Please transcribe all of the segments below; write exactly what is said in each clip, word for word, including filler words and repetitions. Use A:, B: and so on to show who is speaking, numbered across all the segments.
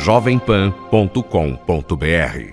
A: jovem pan ponto com ponto b r.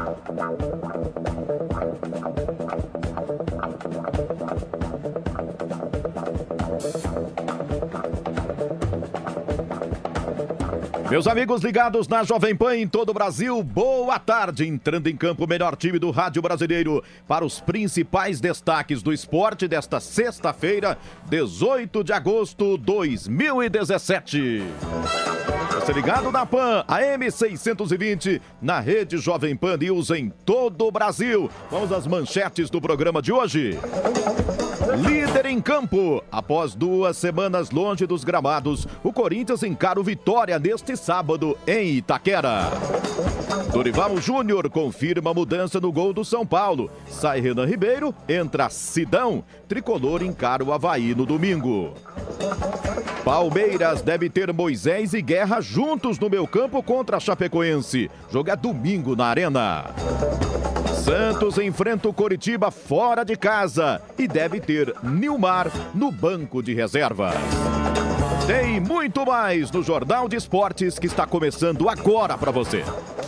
B: Meus amigos ligados na Jovem Pan em todo o Brasil, boa tarde. Entrando em campo o melhor time do rádio brasileiro para os principais destaques do esporte desta sexta-feira, dezoito de agosto de dois mil e dezessete. Você ligado na Pan, A M seiscentos e vinte, na rede Jovem Pan News em todo o Brasil. Vamos às manchetes do programa de hoje. Líder em campo. Após duas semanas longe dos gramados, o Corinthians encara o Vitória neste sábado em Itaquera. Dorival Júnior confirma a mudança no gol do São Paulo. Sai Renan Ribeiro, entra Sidão. Tricolor encara o Avaí no domingo. Palmeiras deve ter Moisés e Guerra juntos no meio campo contra a Chapecoense. Jogo é domingo na Arena. Santos enfrenta o Coritiba fora de casa e deve ter Nilmar no banco de reservas. Tem muito mais no Jornal de Esportes que está começando agora para você.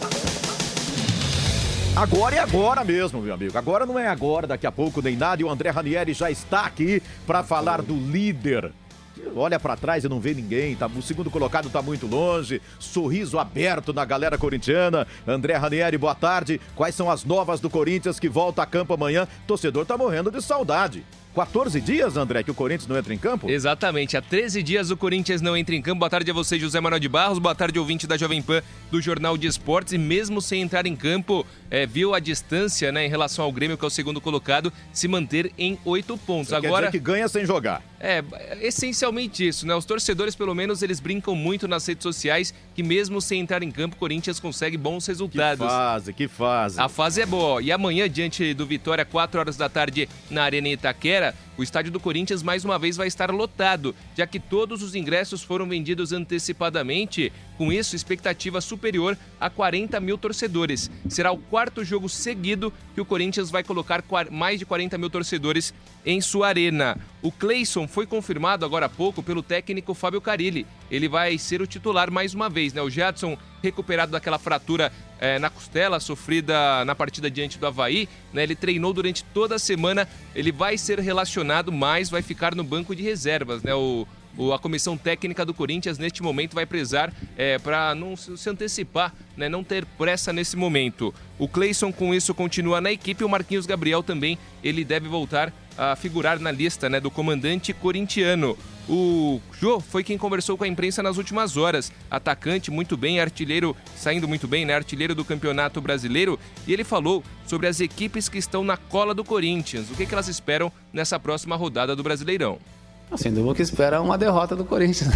B: Agora é agora mesmo, meu amigo. Agora não é agora, daqui a pouco nem nada. E o André Ranieri já está aqui para falar do líder. Olha pra trás e não vê ninguém, tá, o segundo colocado tá muito longe, sorriso aberto na galera corintiana. André Ranieri, boa tarde. Quais são as novas do Corinthians que volta a campo amanhã? Torcedor tá morrendo de saudade. quatorze dias, André, que o Corinthians não entra em campo?
C: Exatamente, há treze dias o Corinthians não entra em campo. Boa tarde a você, José Manuel de Barros. Boa tarde, ouvinte da Jovem Pan do Jornal de Esportes. E mesmo sem entrar em campo, é, viu a distância, né, em relação ao Grêmio, que é o segundo colocado, se manter em oito pontos.
B: Você
C: Agora,
B: quer dizer que ganha sem jogar.
C: É, essencialmente isso, né? Os torcedores, pelo menos, eles brincam muito nas redes sociais que mesmo sem entrar em campo, o Corinthians consegue bons resultados.
B: Que fase, que fase.
C: A fase é boa. E amanhã, diante do Vitória, quatro horas da tarde, na Arena Itaquera, o estádio do Corinthians mais uma vez vai estar lotado, já que todos os ingressos foram vendidos antecipadamente. Com isso, expectativa superior a quarenta mil torcedores. Será o quarto jogo seguido que o Corinthians vai colocar mais de quarenta mil torcedores em sua arena. O Cleison foi confirmado agora há pouco pelo técnico Fábio Carille. Ele vai ser o titular mais uma vez, né? O Jadson, recuperado daquela fratura é, na costela sofrida na partida diante do Avaí, né? Ele treinou durante toda a semana. Ele vai ser relacionado, mas vai ficar no banco de reservas, né? O A comissão técnica do Corinthians, neste momento, vai prezar é, para não se antecipar, né, não ter pressa nesse momento. O Cleison, com isso, continua na equipe. O Marquinhos Gabriel também, ele deve voltar a figurar na lista, né, do comandante corintiano. O Jô foi quem conversou com a imprensa nas últimas horas. Atacante muito bem, artilheiro, saindo muito bem, né, artilheiro do Campeonato Brasileiro. E ele falou sobre as equipes que estão na cola do Corinthians. O que, que elas esperam nessa próxima rodada do Brasileirão?
D: Sem dúvida que espera uma derrota do Corinthians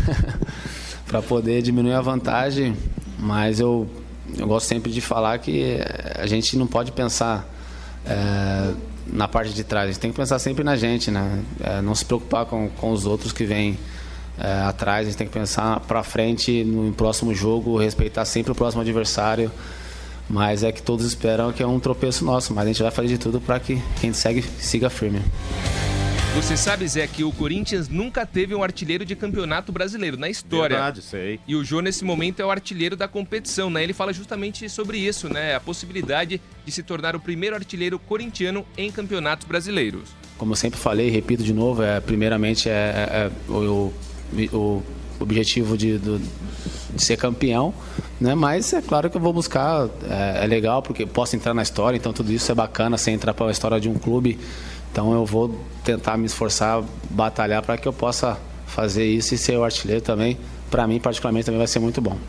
D: para poder diminuir a vantagem, mas eu, eu gosto sempre de falar que a gente não pode pensar é, na parte de trás, a gente tem que pensar sempre na gente, né? É, não se preocupar com, com os outros que vêm é, atrás, a gente tem que pensar para frente no próximo jogo, respeitar sempre o próximo adversário, mas é que todos esperam que é um tropeço nosso, mas a gente vai fazer de tudo para que quem segue siga firme.
C: Você sabe, Zé, que o Corinthians nunca teve um artilheiro de campeonato brasileiro na história.
B: Verdade, sei.
C: E o Jô, nesse momento, é o artilheiro da competição, né? Ele fala justamente sobre isso, né? A possibilidade de se tornar o primeiro artilheiro corintiano em campeonatos brasileiros.
D: Como eu sempre falei, repito de novo, é, primeiramente é, é, é o, o objetivo de, do, de ser campeão, né? Mas é claro que eu vou buscar, é, é legal porque posso entrar na história, então tudo isso é bacana, sem entrar para a história de um clube. Então eu vou tentar me esforçar, batalhar para que eu possa fazer isso e ser o artilheiro também. Para mim, particularmente, também vai ser muito bom.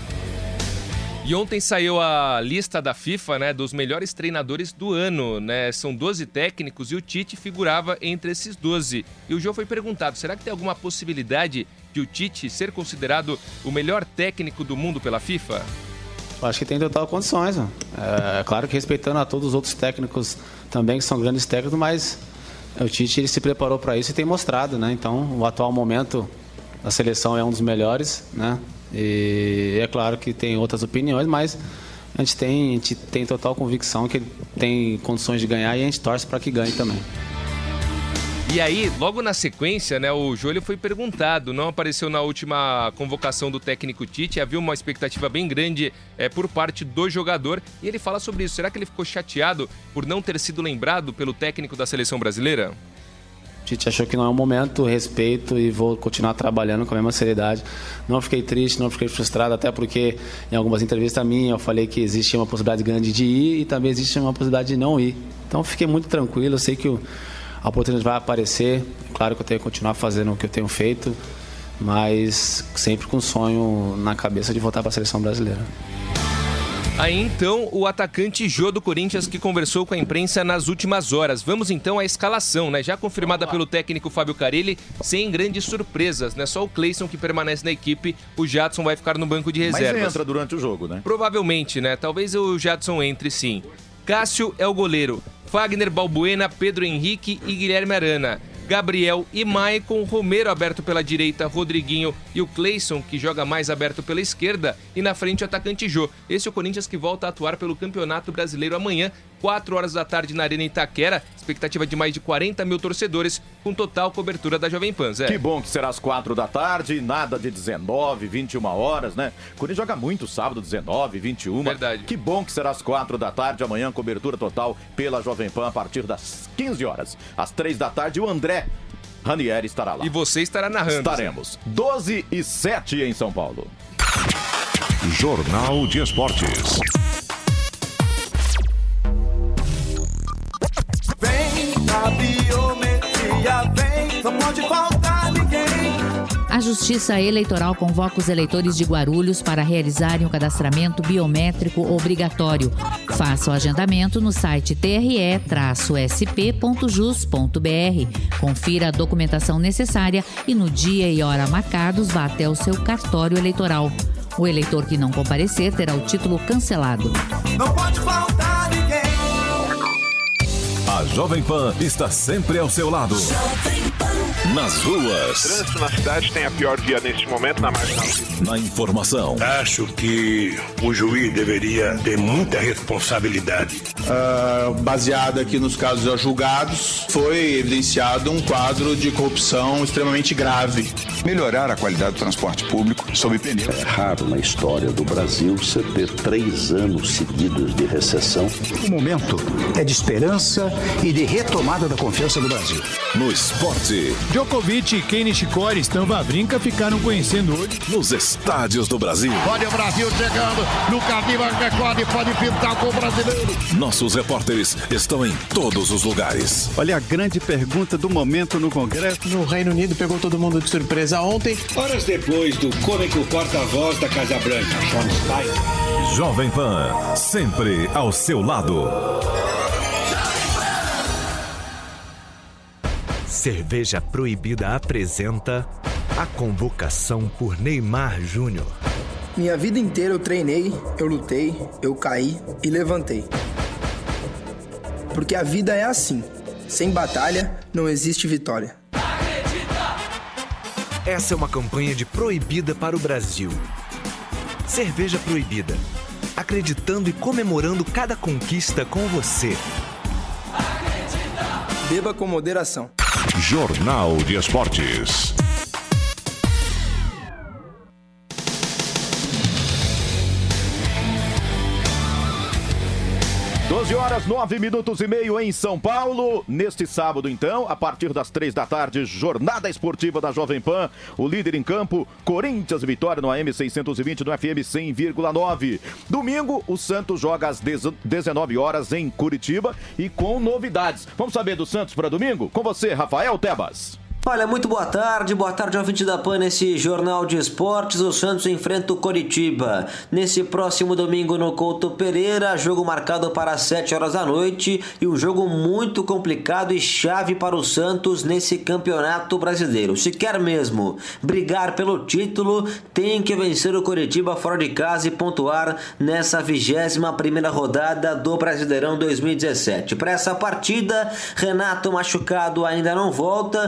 C: E ontem saiu a lista da FIFA, né, dos melhores treinadores do ano, né? São doze técnicos e o Tite figurava entre esses doze. E o Jô foi perguntado, será que tem alguma possibilidade de o Tite ser considerado o melhor técnico do mundo pela FIFA?
D: Eu acho que tem total condições. Né? É claro que respeitando a todos os outros técnicos também, que são grandes técnicos, mas o Tite ele se preparou para isso e tem mostrado, né? Então, o atual momento da seleção é um dos melhores, né? E é claro que tem outras opiniões, mas a gente tem, a gente tem total convicção que ele tem condições de ganhar e a gente torce para que ganhe também.
C: E aí, logo na sequência, né, o Jô foi perguntado, não apareceu na última convocação do técnico Tite, havia uma expectativa bem grande é, por parte do jogador, e ele fala sobre isso. Será que ele ficou chateado por não ter sido lembrado pelo técnico da seleção brasileira?
D: O Tite achou que não é o momento, respeito e vou continuar trabalhando com a mesma seriedade. Não fiquei triste, não fiquei frustrado, até porque em algumas entrevistas minhas eu falei que existia uma possibilidade grande de ir e também existe uma possibilidade de não ir. Então fiquei muito tranquilo, eu sei que o a oportunidade vai aparecer, claro que eu tenho que continuar fazendo o que eu tenho feito, mas sempre com o sonho na cabeça de voltar para a seleção brasileira.
C: Aí então o atacante Jô do Corinthians que conversou com a imprensa nas últimas horas. Vamos então à escalação, né? Já confirmada pelo técnico Fábio Carille, sem grandes surpresas, né? Só o Cleison que permanece na equipe, o Jadson vai ficar no banco de reservas.
B: Mas entra durante o jogo, né?
C: Provavelmente, né? Talvez o Jadson entre sim. Cássio é o goleiro. Fagner, Balbuena, Pedro Henrique e Guilherme Arana. Gabriel e Maicon, Romero aberto pela direita, Rodriguinho e o Cleison, que joga mais aberto pela esquerda, e na frente o atacante Jô. Esse é o Corinthians que volta a atuar pelo Campeonato Brasileiro amanhã, quatro horas da tarde na Arena Itaquera, expectativa de mais de quarenta mil torcedores, com total cobertura da Jovem Pan, Zé.
B: Que bom que será às quatro da tarde, nada de dezenove, vinte e uma horas, né? O Corinthians joga muito sábado, dezenove, vinte e uma.
C: Verdade.
B: Que bom que será às quatro da tarde, amanhã cobertura total pela Jovem Pan a partir das quinze horas. Às três da tarde, o André Ranieri estará lá.
C: E você estará narrando.
B: Estaremos. doze e sete em São Paulo.
A: Jornal de Esportes.
E: Vem a biometria, vem, não pode faltar ninguém.
F: A Justiça Eleitoral convoca os eleitores de Guarulhos para realizarem o cadastramento biométrico obrigatório. Faça o agendamento no site t r e s p ponto jus ponto b r. Confira a documentação necessária e no dia e hora marcados vá até o seu cartório eleitoral. O eleitor que não comparecer terá o título cancelado.
E: Não pode faltar ninguém.
G: A Jovem Pan está sempre ao seu lado. Nas ruas.
H: O trânsito na cidade tem a pior via neste momento, na marginal.
G: Na informação.
I: Acho que o juiz deveria ter muita responsabilidade.
J: Uh, baseado aqui nos casos já julgados, foi evidenciado um quadro de corrupção extremamente grave.
K: Melhorar a qualidade do transporte público sob pneu.
L: É raro na história do Brasil você ter três anos seguidos de recessão.
M: O momento é de esperança e de retomada da confiança do Brasil.
G: No esporte.
N: Djokovic e Kei Nishikori estão Wawrinka ficaram conhecendo hoje.
G: Nos estádios do Brasil.
O: Olha o Brasil chegando, Lucas Lima recorde, pode pintar com o brasileiro.
G: Nossos repórteres estão em todos os lugares.
P: Olha a grande pergunta do momento no Congresso.
Q: No Reino Unido pegou todo mundo de surpresa ontem.
R: Horas depois do cômico porta-voz da Casa Branca, Sean Stein.
G: Jovem Pan, sempre ao seu lado.
S: Cerveja Proibida apresenta a convocação por Neymar Júnior.
T: Minha vida inteira eu treinei, eu lutei, eu caí e levantei. Porque a vida é assim. Sem batalha, não existe vitória.
S: Essa é uma campanha de Proibida para o Brasil. Cerveja Proibida. Acreditando e comemorando cada conquista com você.
T: Beba com moderação.
A: Jornal de Esportes.
B: doze horas, nove minutos e meio em São Paulo. Neste sábado, então, a partir das três da tarde, jornada esportiva da Jovem Pan. O líder em campo, Corinthians, vitória no A M seiscentos e vinte, no F M cem vírgula nove. Domingo, o Santos joga às dezenove horas em Curitiba e com novidades. Vamos saber do Santos para domingo? Com você, Rafael Tebas.
U: Olha, muito boa tarde, boa tarde ao ouvinte da Pan nesse Jornal de Esportes. O Santos enfrenta o Coritiba nesse próximo domingo no Couto Pereira, jogo marcado para as sete horas da noite e um jogo muito complicado e chave para o Santos nesse campeonato brasileiro. Se quer mesmo brigar pelo título, tem que vencer o Coritiba fora de casa e pontuar nessa vigésima primeira rodada do Brasileirão dois mil e dezessete. Para essa partida, Renato machucado ainda não volta, no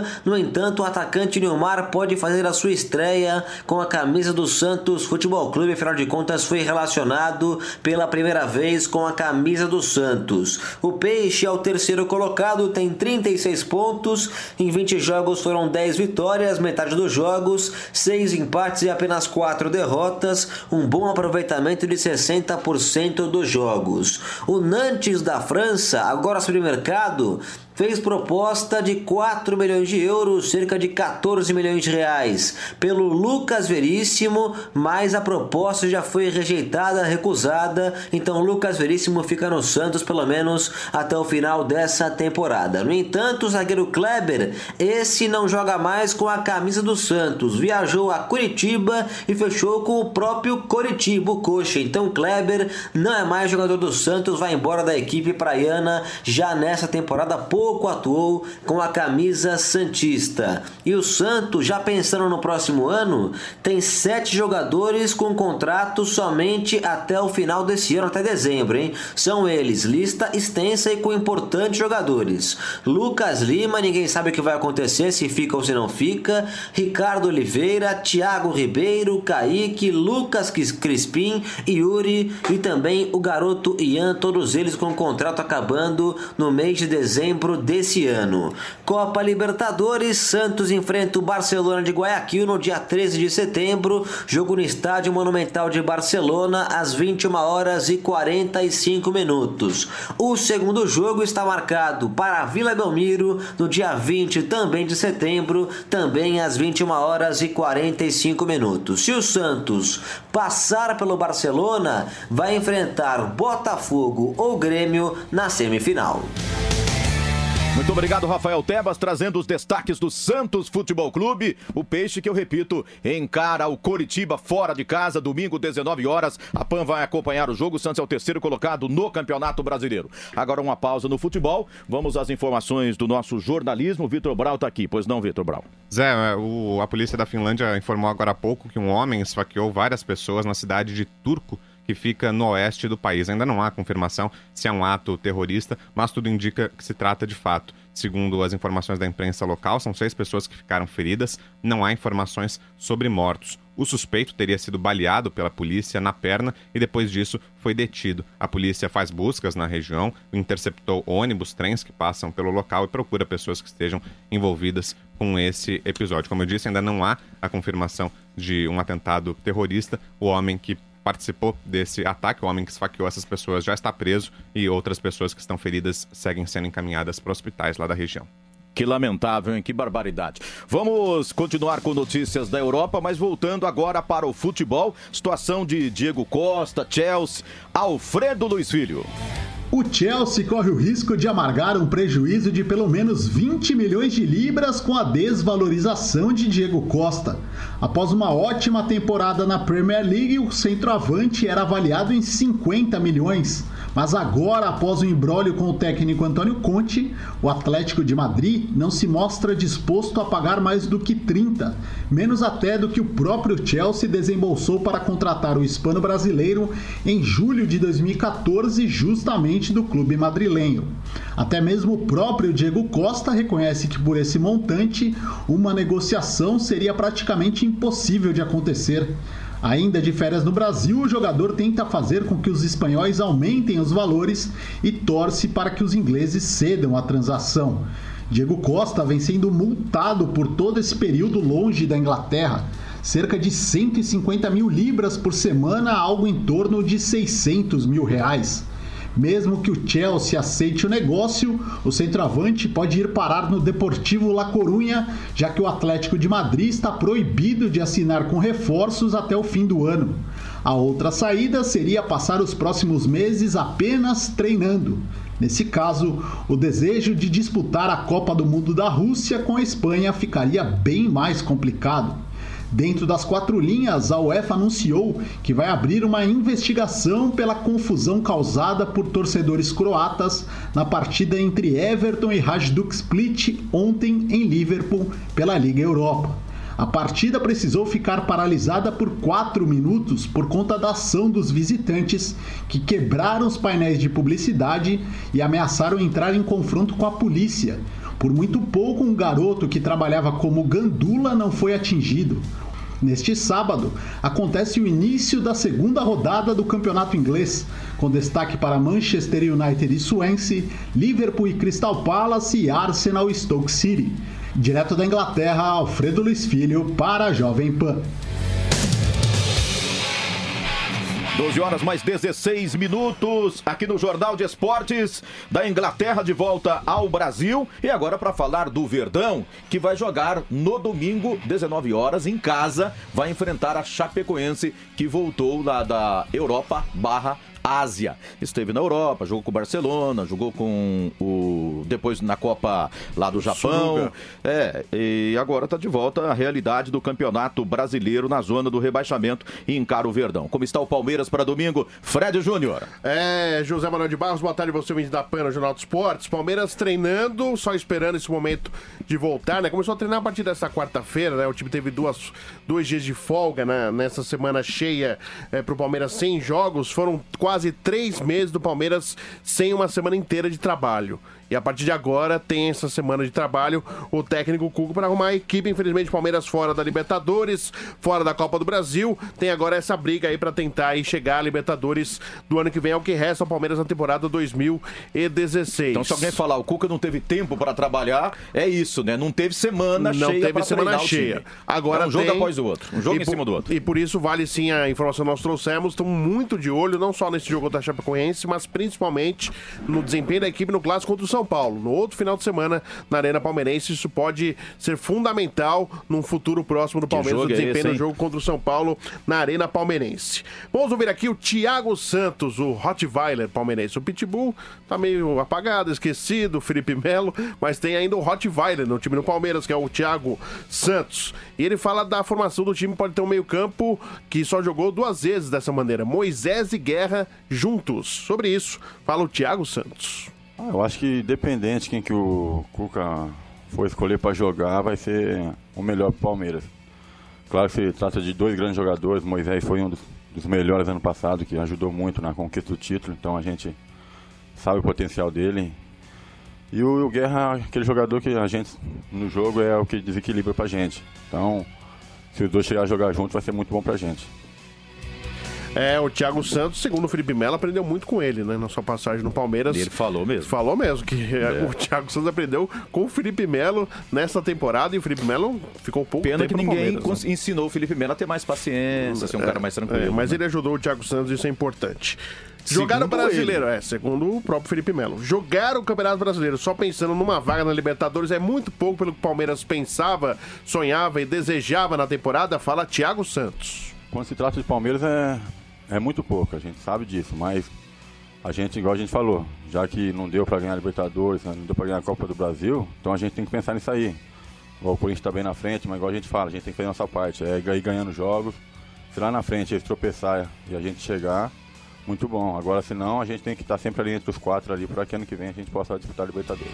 U: entanto, o atacante Nilmar pode fazer a sua estreia com a camisa do Santos Futebol Clube, afinal de contas foi relacionado pela primeira vez com a camisa do Santos. O Peixe é o terceiro colocado, tem trinta e seis pontos, em vinte jogos foram dez vitórias, metade dos jogos, seis empates e apenas quatro derrotas, um bom aproveitamento de sessenta por cento dos jogos. O Nantes da França, agora sobre mercado, fez proposta de quatro milhões de euros, cerca de quatorze milhões de reais, pelo Lucas Veríssimo, mas a proposta já foi rejeitada, recusada, então Lucas Veríssimo fica no Santos pelo menos até o final dessa temporada. No entanto, o zagueiro Kleber, esse não joga mais com a camisa do Santos, viajou a Curitiba e fechou com o próprio Coritiba, o Coxa, então Kleber não é mais jogador do Santos, vai embora da equipe praiana já nessa temporada. Pouco atuou com a camisa santista. E o Santos, já pensando no próximo ano, tem sete jogadores com contrato somente até o final desse ano, até dezembro, hein? São eles, lista extensa e com importantes jogadores. Lucas Lima, ninguém sabe o que vai acontecer, se fica ou se não fica. Ricardo Oliveira, Thiago Ribeiro, Kaique, Lucas Crispim, Yuri e também o garoto Ian, todos eles com contrato acabando no mês de dezembro desse ano. Copa Libertadores, Santos enfrenta o Barcelona de Guayaquil no dia treze de setembro, jogo no Estádio Monumental de Barcelona às vinte e uma horas e quarenta e cinco minutos. O segundo jogo está marcado para a Vila Belmiro no dia vinte também de setembro, também às vinte e uma horas e quarenta e cinco minutos. Se o Santos passar pelo Barcelona, vai enfrentar Botafogo ou Grêmio na semifinal.
B: Muito obrigado, Rafael Tebas, trazendo os destaques do Santos Futebol Clube. O Peixe, que eu repito, encara o Coritiba fora de casa, domingo, dezenove horas. A Pan vai acompanhar o jogo. O Santos é o terceiro colocado no Campeonato Brasileiro. Agora uma pausa no futebol. Vamos às informações do nosso jornalismo. Vitor Brau está aqui. Pois não, Vitor Brau?
D: Zé, o, a polícia da Finlândia informou agora há pouco que um homem esfaqueou várias pessoas na cidade de Turku, que fica no oeste do país. Ainda não há confirmação se é um ato terrorista, mas tudo indica que se trata de fato. Segundo as informações da imprensa local, são seis pessoas que ficaram feridas, não há informações sobre mortos. O suspeito teria sido baleado pela polícia na perna e depois disso foi detido. A polícia faz buscas na região, interceptou ônibus, trens que passam pelo local e procura pessoas que estejam envolvidas com esse episódio. Como eu disse, ainda não há a confirmação de um atentado terrorista. O homem que participou desse ataque, o homem que esfaqueou essas pessoas, já está preso e outras pessoas que estão feridas seguem sendo encaminhadas para hospitais lá da região.
B: Que lamentável, hein? Que barbaridade. Vamos continuar com notícias da Europa, mas voltando agora para o futebol. Situação de Diego Costa, Chelsea, Alfredo Luiz Filho.
V: O Chelsea corre o risco de amargar um prejuízo de pelo menos vinte milhões de libras com a desvalorização de Diego Costa. Após uma ótima temporada na Premier League, o centroavante era avaliado em cinquenta milhões. Mas agora, após o imbróglio com o técnico Antônio Conte, o Atlético de Madrid não se mostra disposto a pagar mais do que trinta, menos até do que o próprio Chelsea desembolsou para contratar o hispano-brasileiro em julho de dois mil e catorze, justamente do clube madrilenho. Até mesmo o próprio Diego Costa reconhece que por esse montante, uma negociação seria praticamente impossível de acontecer. Ainda de férias no Brasil, o jogador tenta fazer com que os espanhóis aumentem os valores e torce para que os ingleses cedam a transação. Diego Costa vem sendo multado por todo esse período longe da Inglaterra. Cerca de cento e cinquenta mil libras por semana, algo em torno de seiscentos mil reais. Mesmo que o Chelsea aceite o negócio, o centroavante pode ir parar no Deportivo La Coruña, já que o Atlético de Madrid está proibido de assinar com reforços até o fim do ano. A outra saída seria passar os próximos meses apenas treinando. Nesse caso, o desejo de disputar a Copa do Mundo da Rússia com a Espanha ficaria bem mais complicado. Dentro das quatro linhas, a UEFA anunciou que vai abrir uma investigação pela confusão causada por torcedores croatas na partida entre Everton e Hajduk Split ontem em Liverpool pela Liga Europa. A partida precisou ficar paralisada por quatro minutos por conta da ação dos visitantes que quebraram os painéis de publicidade e ameaçaram entrar em confronto com a polícia. Por muito pouco, um garoto que trabalhava como gandula não foi atingido. Neste sábado, acontece o início da segunda rodada do campeonato inglês, com destaque para Manchester United e Swansea, Liverpool e Crystal Palace e Arsenal e Stoke City. Direto da Inglaterra, Alfredo Luiz Filho para a Jovem Pan.
B: doze horas mais dezesseis minutos, aqui no Jornal de Esportes, da Inglaterra de volta ao Brasil. E agora para falar do Verdão, que vai jogar no domingo, dezenove horas, em casa, vai enfrentar a Chapecoense, que voltou lá da Europa barra Ásia. Esteve na Europa, jogou com o Barcelona, jogou com o... depois na Copa lá do Japão. Suga. É, e agora está de volta à realidade do Campeonato Brasileiro na zona do rebaixamento e encara o Verdão. Como está o Palmeiras para domingo? Fred Júnior.
C: É, José Manuel de Barros, boa tarde, você ouvinte da Pan, no Jornal dos Esportes. Palmeiras treinando, só esperando esse momento de voltar, né? Começou a treinar a partir dessa quarta-feira, né? O time teve duas, dois dias de folga, né? Nessa semana cheia é, para o Palmeiras, sem jogos. Foram quase quase três meses do Palmeiras sem uma semana inteira de trabalho. E a partir de agora tem essa semana de trabalho o técnico Cuca para arrumar a equipe. Infelizmente, Palmeiras fora da Libertadores, fora da Copa do Brasil. Tem agora essa briga aí para tentar aí chegar à Libertadores do ano que vem, é o que resta ao Palmeiras na temporada dois mil e dezesseis.
B: Então, se alguém falar o Cuca não teve tempo para trabalhar, é isso, né? Não teve semana
C: não
B: cheia
C: para treinar semana cheia. Agora
B: é um jogo
C: tem...
B: após o outro, um jogo
C: e
B: em
C: por...
B: cima do outro.
C: E por isso vale sim a informação que nós trouxemos. Estamos muito de olho, não só nesse jogo da Chapecoense, mas principalmente no desempenho da equipe no clássico contra o São Paulo. No outro final de semana, na Arena Palmeirense, isso pode ser fundamental num futuro próximo do Palmeiras, o desempenho é esse, do jogo contra o São Paulo na Arena Palmeirense. Vamos ouvir aqui o Thiago Santos, o Rottweiler palmeirense. O Pitbull tá meio apagado, esquecido, o Felipe Melo, mas tem ainda o Rottweiler no time do Palmeiras, que é o Thiago Santos. E ele fala da formação do time, pode ter um meio campo que só jogou duas vezes dessa maneira, Moisés e Guerra juntos. Sobre isso, fala o Thiago Santos.
F: Ah, eu acho que independente quem que o Cuca for escolher para jogar, vai ser o melhor para o Palmeiras. Claro que se trata de dois grandes jogadores. Moisés foi um dos, dos melhores ano passado, que ajudou muito na conquista do título, então a gente sabe o potencial dele. E o, o Guerra, aquele jogador que a gente, no jogo, é o que desequilibra pra gente. Então, se os dois chegarem a jogar junto, vai ser muito bom pra gente.
C: É, o Thiago Santos, segundo o Felipe Melo, aprendeu muito com ele, né? Na sua passagem no Palmeiras.
B: E ele falou mesmo.
C: Falou mesmo, que é. o Thiago Santos aprendeu com o Felipe Melo nessa temporada, e o Felipe Melo ficou pouco
B: Pena
C: tempo
B: que ninguém
C: no Palmeiras,
B: né? ensinou o Felipe Melo a ter mais paciência, ser um é, cara mais tranquilo.
C: É, mas
B: né?
C: ele ajudou o Thiago Santos, isso é importante. Jogar o Brasileiro, ele. é, segundo o próprio Felipe Melo. Jogar o Campeonato Brasileiro só pensando numa vaga na Libertadores é muito pouco pelo que o Palmeiras pensava, sonhava e desejava na temporada, fala Thiago Santos.
F: Quando se trata de Palmeiras é... É muito pouco, a gente sabe disso, mas a gente, igual a gente falou, já que não deu para ganhar a Libertadores, não deu para ganhar a Copa do Brasil, então a gente tem que pensar nisso aí. O Corinthians está bem na frente, mas igual a gente fala, a gente tem que fazer a nossa parte, é ir ganhando jogos. Se lá na frente eles tropeçar e a gente chegar, muito bom. Agora, se não, a gente tem que estar sempre ali entre os quatro ali, para que ano que vem a gente possa disputar a Libertadores.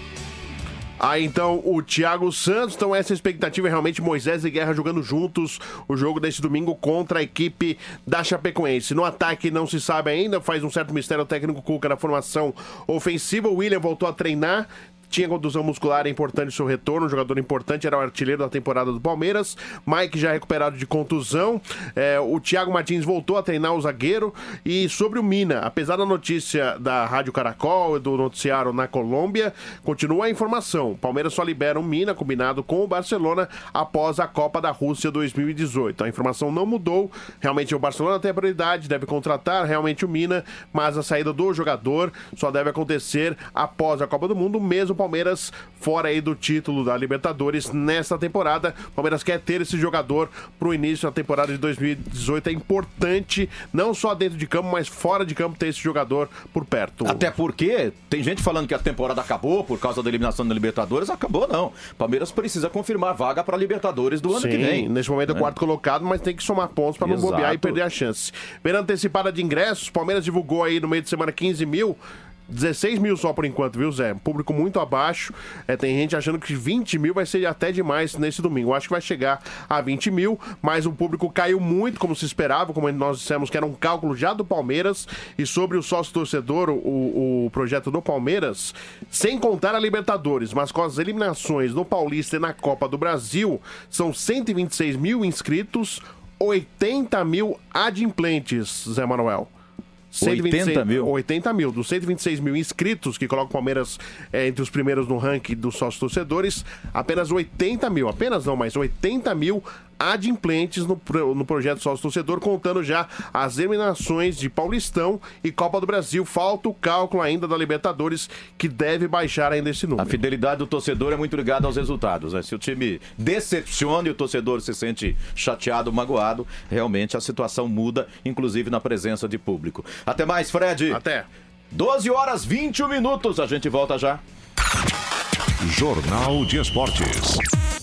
C: Aí então o Thiago Santos, então essa expectativa é realmente Moisés e Guerra jogando juntos o jogo desse domingo contra a equipe da Chapecoense. No ataque não se sabe ainda, faz um certo mistério o técnico Cuca na formação ofensiva. O William voltou a treinar, tinha contusão muscular, é importante o seu retorno, um jogador importante, era o artilheiro da temporada do Palmeiras. Mike já recuperado de contusão, é, o Thiago Martins voltou a treinar o zagueiro. E sobre o Mina, apesar da notícia da Rádio Caracol e do noticiário na Colômbia, continua a informação, o Palmeiras só libera o Mina, combinado com o Barcelona, após a Copa da Rússia dois mil e dezoito. A informação não mudou, realmente o Barcelona tem a prioridade, deve contratar realmente o Mina, mas a saída do jogador só deve acontecer após a Copa do Mundo, mesmo Palmeiras fora aí do título da Libertadores nesta temporada. O Palmeiras quer ter esse jogador pro início da temporada de dois mil e dezoito. É importante, não só dentro de campo, mas fora de campo, ter esse jogador por perto.
B: Até porque tem gente falando que a temporada acabou por causa da eliminação da Libertadores. Acabou não. O Palmeiras precisa confirmar vaga para a Libertadores do ano
C: Sim,
B: que vem.
C: Neste momento é o quarto colocado, mas tem que somar pontos para não bobear e perder a chance. Venda antecipada de ingressos, o Palmeiras divulgou aí no meio de semana quinze mil. dezesseis mil só por enquanto, viu, Zé? Público muito abaixo. É, tem gente achando que vinte mil vai ser até demais nesse domingo. Eu acho que vai chegar a vinte mil, mas o público caiu muito, como se esperava, como nós dissemos que era um cálculo já do Palmeiras. E sobre o sócio-torcedor, o, o projeto do Palmeiras, sem contar a Libertadores, mas com as eliminações no Paulista e na Copa do Brasil, são cento e vinte e seis mil inscritos, oitenta mil adimplentes, Zé Manuel.
B: oitenta mil?
C: oitenta mil. Dos cento e vinte e seis mil inscritos, que coloca o Palmeiras é, entre os primeiros no ranking dos sócios torcedores, apenas oitenta mil, apenas não, mas oitenta mil adimplentes no, no projeto sócio torcedor, contando já as eliminações de Paulistão e Copa do Brasil. Falta o cálculo ainda da Libertadores, que deve baixar ainda esse número.
B: A fidelidade do torcedor é muito ligada aos resultados, né? Se o time decepciona e o torcedor se sente chateado, magoado, realmente a situação muda, inclusive na presença de público. Até mais, Fred.
C: Até.
B: doze horas e vinte e um minutos, a gente volta já.
A: Jornal de Esportes.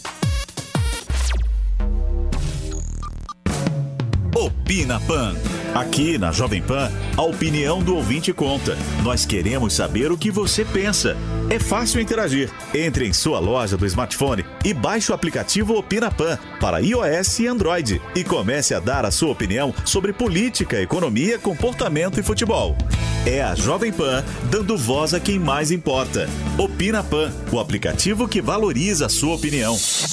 E: Opina Pan. Aqui na Jovem Pan, a opinião do ouvinte conta. Nós queremos saber o que você pensa. É fácil interagir. Entre em sua loja do smartphone e baixe o aplicativo Opina Pan para iOS e Android e comece a dar a sua opinião sobre política, economia, comportamento e futebol. É a Jovem Pan dando voz a quem mais importa. Opina Pan, o aplicativo que valoriza a sua opinião.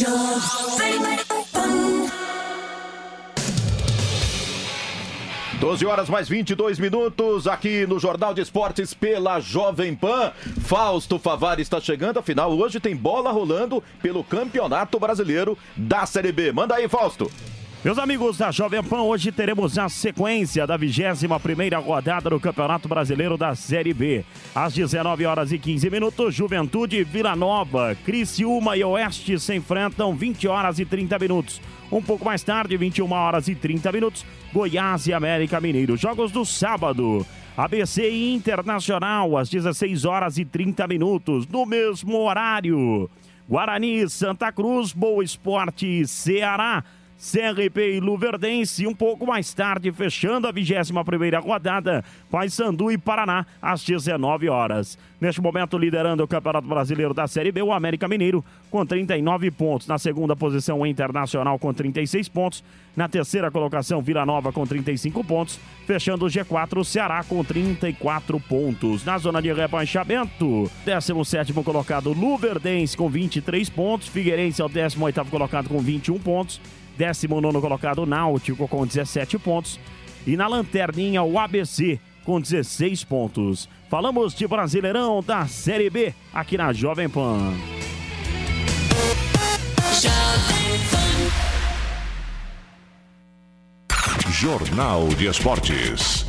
B: doze horas mais vinte e dois minutos aqui no Jornal de Esportes pela Jovem Pan. Fausto Favari está chegando, afinal hoje tem bola rolando pelo Campeonato Brasileiro da Série B. Manda aí, Fausto.
H: Meus amigos da Jovem Pan, hoje teremos a sequência da vigésima primeira rodada do Campeonato Brasileiro da Série B. Às dezenove horas e quinze minutos, Juventude e Vila Nova, Criciúma e Oeste se enfrentam vinte horas e trinta minutos. Um pouco mais tarde, vinte e uma horas e trinta minutos, Goiás e América Mineiro. Jogos do sábado, A B C e Internacional, às dezesseis horas e trinta minutos, no mesmo horário. Guarani, Santa Cruz, Boa Esporte e Ceará. C R P e Luverdense, um pouco mais tarde, fechando a vigésima primeira rodada, Paysandu e Paraná, às dezenove horas. Neste momento, liderando o Campeonato Brasileiro da Série B, o América Mineiro, com trinta e nove pontos. Na segunda posição, o Internacional, com trinta e seis pontos. Na terceira colocação, Vila Nova, com trinta e cinco pontos. Fechando o G quatro, o Ceará, com trinta e quatro pontos. Na zona de rebaixamento, décimo sétimo colocado, Luverdense, com vinte e três pontos. Figueirense é o décimo oitavo colocado, com vinte e um pontos. décimo nono colocado, Náutico, com dezessete pontos. E na lanterninha, o A B C, com dezesseis pontos. Falamos de Brasileirão da Série B, aqui na Jovem Pan.
A: Jornal de Esportes.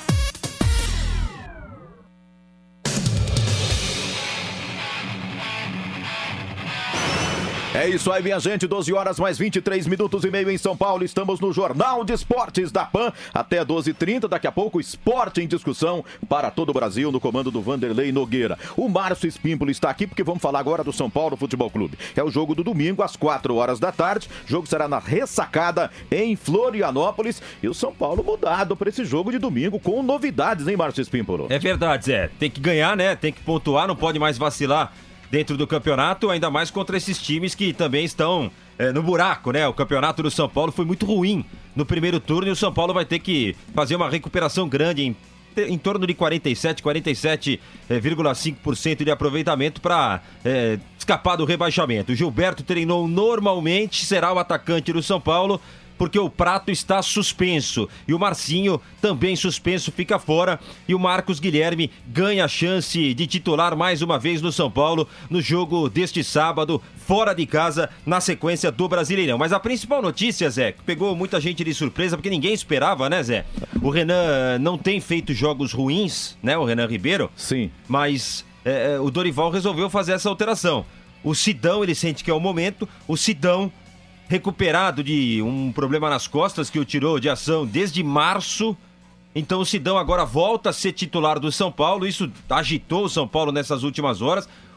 B: É isso aí, minha gente, doze horas mais vinte e três minutos e meio em São Paulo. Estamos no Jornal de Esportes da Pan até doze e trinta. Daqui a pouco, esporte em discussão para todo o Brasil, no comando do Vanderlei Nogueira. O Márcio Espímpolo está aqui porque vamos falar agora do São Paulo Futebol Clube. É o jogo do domingo às quatro horas da tarde. O jogo será na Ressacada em Florianópolis. E o São Paulo mudado para esse jogo de domingo com novidades, hein, Márcio Espímpolo?
W: É verdade, Zé. Tem que ganhar, né? Tem que pontuar, não pode mais vacilar dentro do campeonato, ainda mais contra esses times que também estão é, no buraco, né? O campeonato do São Paulo foi muito ruim no primeiro turno e o São Paulo vai ter que fazer uma recuperação grande em, em torno de quarenta e sete, quarenta e sete vírgula cinco por cento de aproveitamento para é, escapar do rebaixamento. O Gilberto treinou normalmente, será o atacante do São Paulo, porque o Prato está suspenso e o Marcinho também suspenso, fica fora, e o Marcos Guilherme ganha a chance de titular mais uma vez no São Paulo no jogo deste sábado, fora de casa, na sequência do Brasileirão. Mas a principal notícia, Zé, que pegou muita gente de surpresa, porque ninguém esperava, né, Zé? O Renan não tem feito jogos ruins, né, o Renan Ribeiro?
B: Sim.
W: Mas é, o Dorival resolveu fazer essa alteração. O Sidão, ele sente que é o momento, o Sidão, recuperado de um problema nas costas que o tirou de ação desde março. Então o Sidão agora volta a ser titular do São Paulo. Isso agitou o São Paulo nessas últimas horas.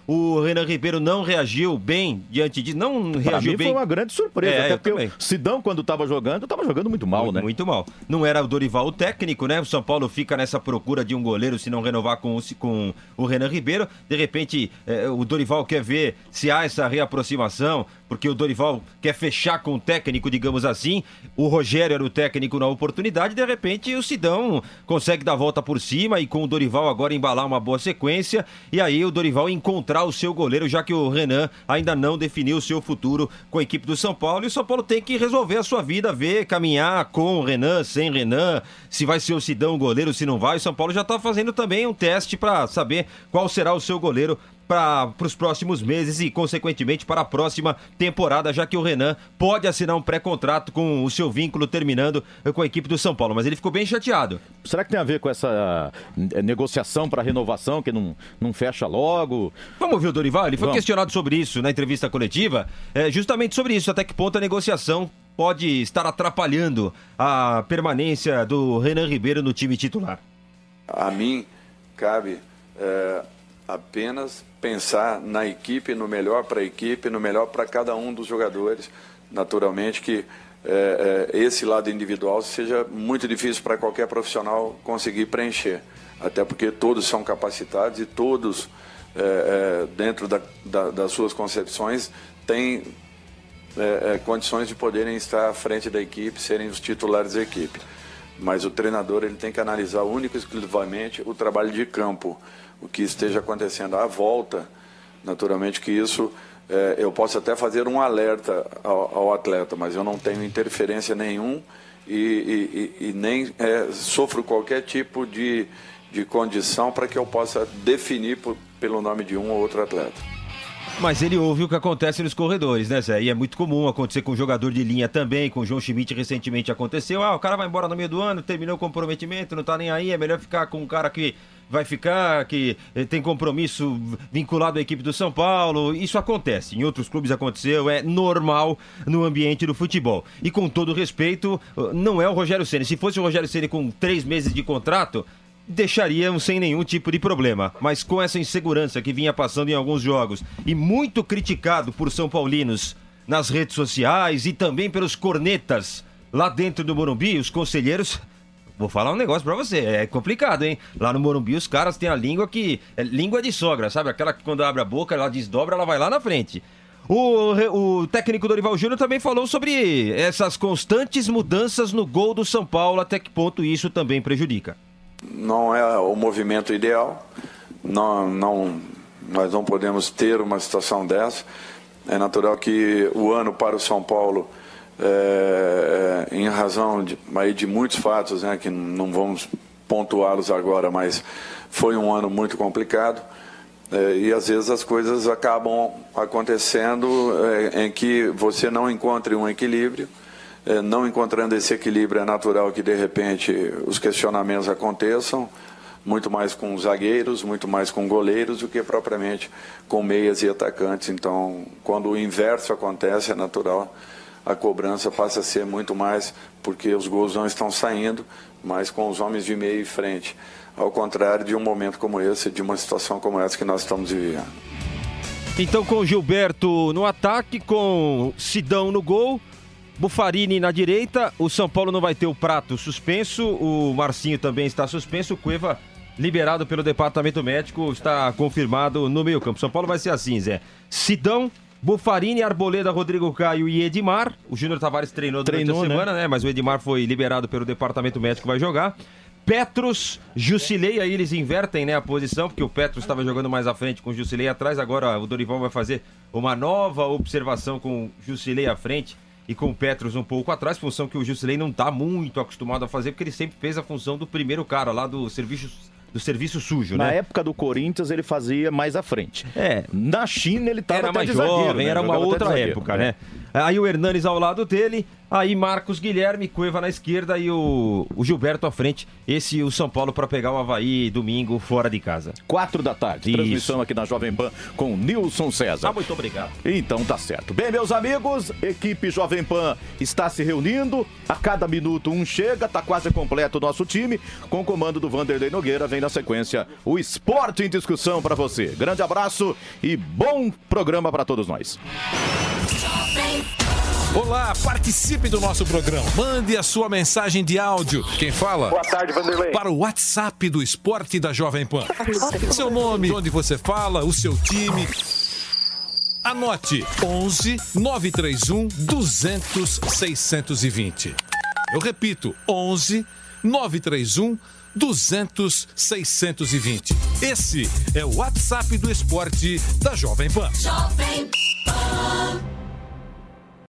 W: O Renan Ribeiro não reagiu bem diante de... Não
B: Pra
W: reagiu
B: mim
W: bem.
B: foi uma grande surpresa,
W: É,
B: até
W: eu
B: porque
W: também.
B: o Sidão, quando estava jogando, estava jogando muito mal,
W: muito,
B: né?
W: Muito mal. Não era o Dorival o técnico, né? O São Paulo fica nessa procura de um goleiro se não renovar com o, com o Renan Ribeiro. De repente, eh, o Dorival quer ver se há essa reaproximação, porque o Dorival quer fechar com o técnico, digamos assim. O Rogério era o técnico na oportunidade, de repente o Sidão consegue dar a volta por cima e com o Dorival agora embalar uma boa sequência e aí o Dorival encontrar o seu goleiro, já que o Renan ainda não definiu o seu futuro com a equipe do São Paulo, e o São Paulo tem que resolver a sua vida, ver, caminhar com o Renan, sem Renan, se vai ser o Sidão o goleiro, se não vai. O São Paulo já está fazendo também um teste para saber qual será o seu goleiro para os próximos meses e, consequentemente, para a próxima temporada, já que o Renan pode assinar um pré-contrato com o seu vínculo terminando com a equipe do São Paulo. Mas ele ficou bem chateado.
B: Será que tem a ver com essa eh, negociação para renovação que não, não fecha logo?
W: Vamos ouvir o Dorival? Ele foi
B: Vamos.
W: questionado sobre isso na entrevista coletiva, é, justamente sobre isso, até que ponto a negociação pode estar atrapalhando a permanência do Renan Ribeiro no time titular.
I: A mim cabe é, apenas pensar na equipe, no melhor para a equipe, no melhor para cada um dos jogadores. Naturalmente que é, é, esse lado individual seja muito difícil para qualquer profissional conseguir preencher, até porque todos são capacitados e todos, é, é, dentro da, da, das suas concepções, têm é, é, condições de poderem estar à frente da equipe, serem os titulares da equipe. Mas o treinador ele tem que analisar única e exclusivamente o trabalho de campo, o que esteja acontecendo à volta. Naturalmente que isso, é, eu posso até fazer um alerta ao, ao atleta, mas eu não tenho interferência nenhum e, e, e, e nem é, sofro qualquer tipo de, de condição para que eu possa definir por, pelo nome de um ou outro atleta.
W: Mas ele ouve o que acontece nos corredores, né, Zé? E é muito comum acontecer com jogador de linha também, com o João Schmidt recentemente aconteceu. Ah, o cara vai embora no meio do ano, terminou o comprometimento, não tá nem aí, é melhor ficar com um cara que vai ficar, que tem compromisso vinculado à equipe do São Paulo. Isso acontece, em outros clubes aconteceu, é normal no ambiente do futebol. E com todo respeito, não é o Rogério Ceni. Se fosse o Rogério Ceni com três meses de contrato, deixariam sem nenhum tipo de problema, mas com essa insegurança que vinha passando em alguns jogos e muito criticado por São Paulinos nas redes sociais e também pelos cornetas lá dentro do Morumbi, os conselheiros, vou falar um negócio pra você, é complicado, hein? Lá no Morumbi os caras têm a língua que é língua de sogra, sabe? Aquela que quando abre a boca, ela desdobra, ela vai lá na frente. O, o técnico Dorival Júnior também falou sobre essas constantes mudanças no gol do São Paulo, até que ponto isso também prejudica.
I: Não é o movimento ideal, não, não, nós não podemos ter uma situação dessa. É natural que o ano para o São Paulo, é, em razão de, aí de muitos fatos, né, que não vamos pontuá-los agora, mas foi um ano muito complicado, é, e às vezes as coisas acabam acontecendo é, em que você não encontre um equilíbrio. Não encontrando esse equilíbrio, é natural que de repente os questionamentos aconteçam, muito mais com zagueiros, muito mais com goleiros do que propriamente com meias e atacantes. Então, quando o inverso acontece, é natural, a cobrança passa a ser muito mais porque os gols não estão saindo, mas com os homens de meio e frente. Ao contrário de um momento como esse, de uma situação como essa que nós estamos vivendo.
W: Então, com o Gilberto no ataque, com Sidão no gol, Buffarini na direita, o São Paulo não vai ter o Prato suspenso, o Marcinho também está suspenso, o Cueva liberado pelo departamento médico, está confirmado no meio campo. São Paulo vai ser assim, Zé. Sidão, Buffarini, Arboleda, Rodrigo Caio e Edmar. O Júnior Tavares treinou durante treinou, a semana, né? né? Mas o Edmar foi liberado pelo departamento médico, vai jogar. Petros, Jusilei, aí eles invertem, né, a posição, porque o Petros estava jogando mais à frente com o Jusilei atrás, agora o Dorival vai fazer uma nova observação com o Jusilei à frente e com o Petros um pouco atrás, função que o Jusilei não está muito acostumado a fazer, porque ele sempre fez a função do primeiro cara lá do serviço, do serviço sujo,
B: Na
W: né?
B: Na época do Corinthians ele fazia mais à frente.
W: É.
B: Na China ele estava
W: Era mais jovem, né? Era uma outra época, né? Aí o Hernanes ao lado dele, aí Marcos Guilherme, Cueva na esquerda e o, o Gilberto à frente. Esse o São Paulo para pegar o Avaí domingo fora de casa.
B: Quatro da tarde,
W: Isso.
B: Transmissão aqui na Jovem Pan com Nilson César.
W: Ah, muito obrigado.
B: Então tá certo. Bem, meus amigos, equipe Jovem Pan está se reunindo. A cada minuto um chega, tá quase completo o nosso time. Com o comando do Vanderlei Nogueira, vem na sequência o Esporte em Discussão para você. Grande abraço e bom programa para todos nós.
J: Olá, participe do nosso programa. Mande a sua mensagem de áudio. Quem fala?
K: Boa tarde, Vanderlei.
J: Para o WhatsApp do Esporte da Jovem Pan. Seu nome, de onde você fala, o seu time. Anote onze nove três um duzentos seiscentos e vinte. Eu repito, onze nove três um duzentos seiscentos e vinte. Esse é o WhatsApp do Esporte da Jovem Pan.
L: Jovem Pan.